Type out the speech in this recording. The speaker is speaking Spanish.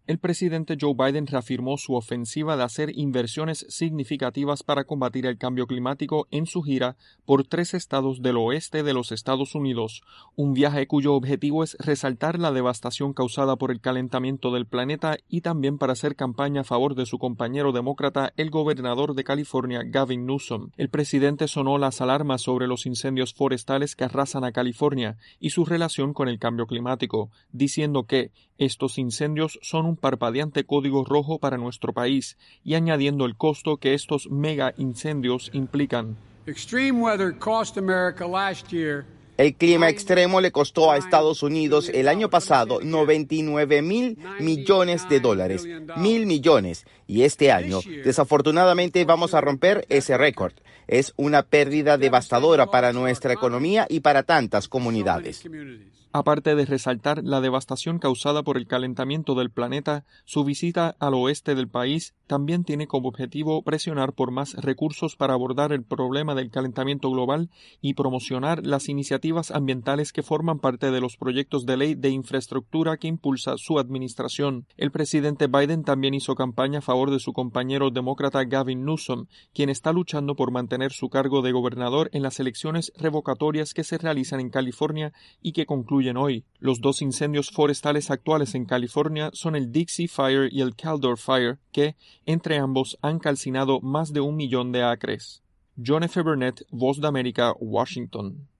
El presidente Joe Biden reafirmó su ofensiva de hacer inversiones significativas para combatir el cambio climático en su gira por 3 estados del oeste de los Estados Unidos, un viaje cuyo objetivo es resaltar la devastación causada por el calentamiento del planeta y también para hacer campaña a favor de su compañero demócrata, el gobernador de California, Gavin Newsom. El presidente sonó las alarmas sobre los incendios forestales que arrasan a California y su relación con el cambio climático, diciendo que estos incendios son un parpadeante código rojo para nuestro país y añadiendo el costo que estos mega incendios implican. El clima extremo le costó a Estados Unidos el año pasado $99,000 millones, $1,000 millones, y este año, desafortunadamente, vamos a romper ese récord. Es una pérdida devastadora para nuestra economía y para tantas comunidades. Aparte de resaltar la devastación causada por el calentamiento del planeta, su visita al oeste del país también tiene como objetivo presionar por más recursos para abordar el problema del calentamiento global y promocionar las iniciativas ambientales que forman parte de los proyectos de ley de infraestructura que impulsa su administración. El presidente Biden también hizo campaña a favor de su compañero demócrata Gavin Newsom, quien está luchando por mantener su cargo de gobernador en las elecciones revocatorias que se realizan en California y que concluyen hoy. Los 2 incendios forestales actuales en California son el Dixie Fire y el Caldor Fire, que, entre ambos, han calcinado más de 1 millón de acres. John F. Burnett, Voz de América, Washington.